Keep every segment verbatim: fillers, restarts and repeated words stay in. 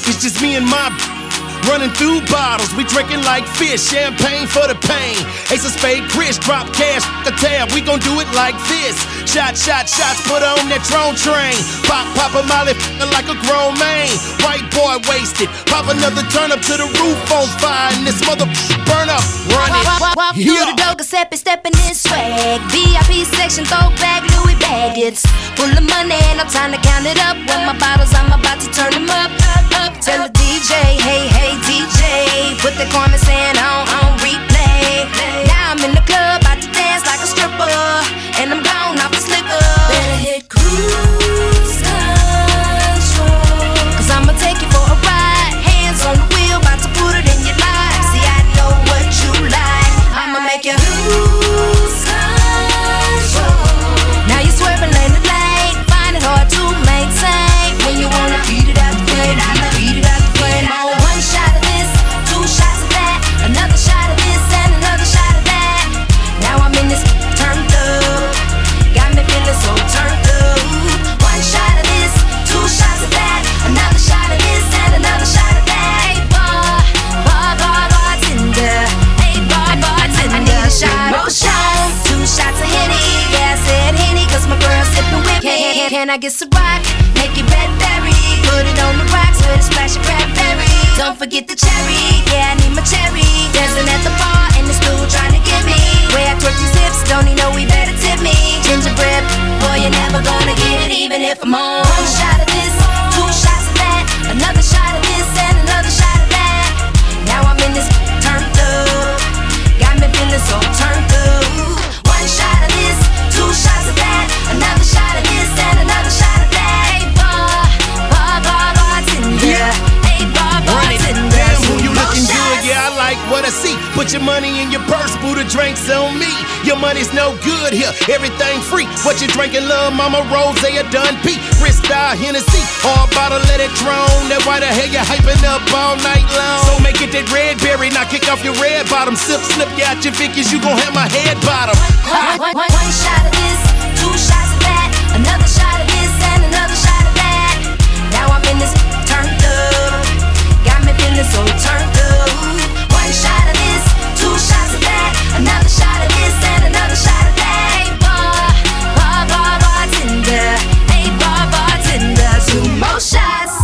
It's just me and my running through bottles, we drinking like fish, champagne for the pain. Ace of spade, Chris, drop cash, the tab, we gon' do it like this. Shot, shot, shots, put on that drone train. Pop, pop a molly, f***ing like a grown man. White boy wasted, pop another turn up to the roof on fire, and this mother burn up, run it. Walk, walk, walk yeah. through the door, Giuseppe stepping in swag. V I P section, throwback, Louis baggage. Full of money, no time to count it up. When my bottles, I'm about to turn them up, up, up. Tell the D J, hey, hey, D J, put the Carmen San on, on replay. Now I'm in the club, about to dance like a stripper, and I'm gone off the slicker. Better hit cruise control, cause I'ma take you for a ride. Hands on the wheel, about to put it in your life. See, I know what you like, I'ma make you lose control. Now you're swerving lane to lane, find it hard to maintain. When you wanna beat it out the flame, beat it out the flame. On one shot of this, two shots of that, another shot of this and another shot of that. Now I'm in this turned up, got me feeling so turned up. One shot of this, two shots of that, another shot of this and another shot of that. Hey bar, bar, bar, bartender. Hey bar, bartender. I need a shot, more shots, two shots of Henny. Yeah, I said Henny 'cause my girl sipping with me. Can, can, can I get some rock? Make it red berry, put it on the rocks with a splash of cranberry. Don't forget the cherry, yeah, I need my cherry. Dancing at the bar and the stool trying to get me. Way I twerk these hips, don't he know he better tip me. Gingerbread, boy, you're never gonna get it even if I'm on. One shot of this, two shots of that, another shot of this and another shot of that. Now I'm in this turned up, got me feeling so turned up. One shot of this, two shots of that, another shot of this and another shot of that. Hey bar, bar, bar, bartender. Hey bar, bartender. Damn, who you looking good? Yeah, I like what I see. Put your money in your purse, boo, the drinks on me. Your money's no good here, everything free. What you drinking, love, mama, rose, a done pee. Cristal, Hennessy, all bottle, let it drone. That why the hell you hyping up all night long? So make it that red berry, now kick off your red bottom. Sip, slip you out your Vickies, you gon' have my head bottom. One, one, one, one shot of this, two shots of that, another shot of this and another shot of that. Now I'm in this turned up, got me feeling so turned up. One shot of this, two shots of that, another shot of this and another shot of that. Hey bar, bar, bar, bartender. Hey bar, bartender. Two more shots.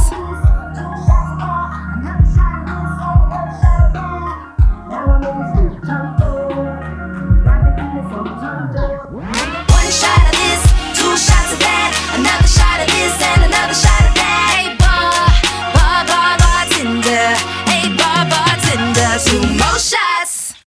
One shot of this, two shots of that, another shot of this and another shot of that. Hey bar, bar, bar, bartender. Hey bar, bartender. Two